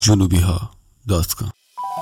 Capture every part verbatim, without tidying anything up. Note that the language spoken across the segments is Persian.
جنوبی ها دات کام.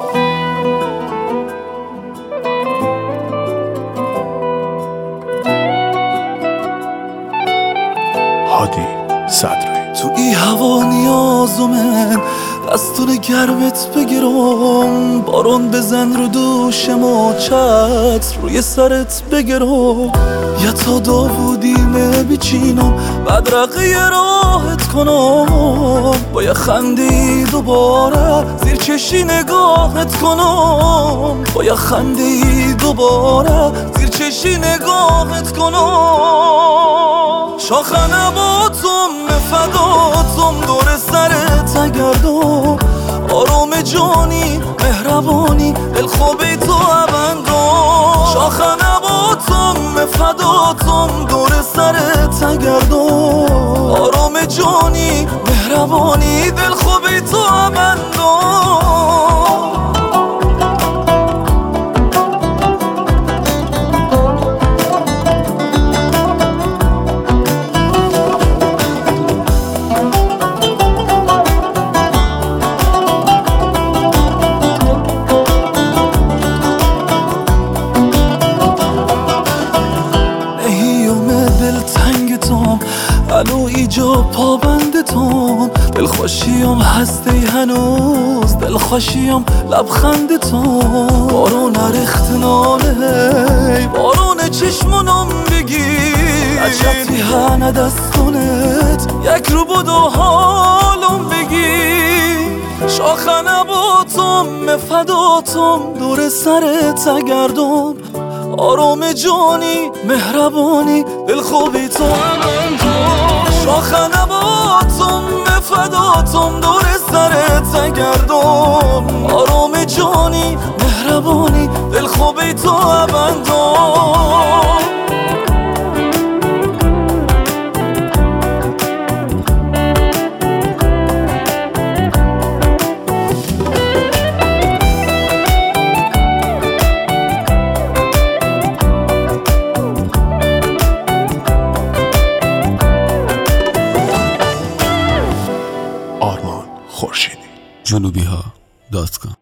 هادی صدری تو ای هوا نیازو من دستون گرمت بگیرم، بارون بزن رو دوشم و چتر روی سرت بگیرم، یا تا داوودیمه بیچینم بدرقه راحت کنم، با یه خندی دوباره زیر چشی نگاهت کنم، با یه خندی دوباره زیر چشی نگاهت کنم. شاخه نباتم فداتم دور سرت گردم، آرام جانی مهربانی دلخوابی تو ابندم. شاخه نباتم فداتم دور سرت گردم، آرام جانی مهربانی دلخوابی تو ابندم. الو ایجا پابند تام، دلخوشیم هستی هنوز دلخوشیم لبخند تام. بارون ریخت ناله بارون چشمونم بگیر، عجبی هنه دستونت یک رو بدو حالم بگیر. شاخه نباتم فداتم دور سرت گردم، آرام جانی مهربانی دلخوابی تو شاخه نباتم فداتم دور سرت گردم، آرام جانی مهربانی دلخوابی تو ابندم. آرمان خورشیدی جنوبی ها دات کام.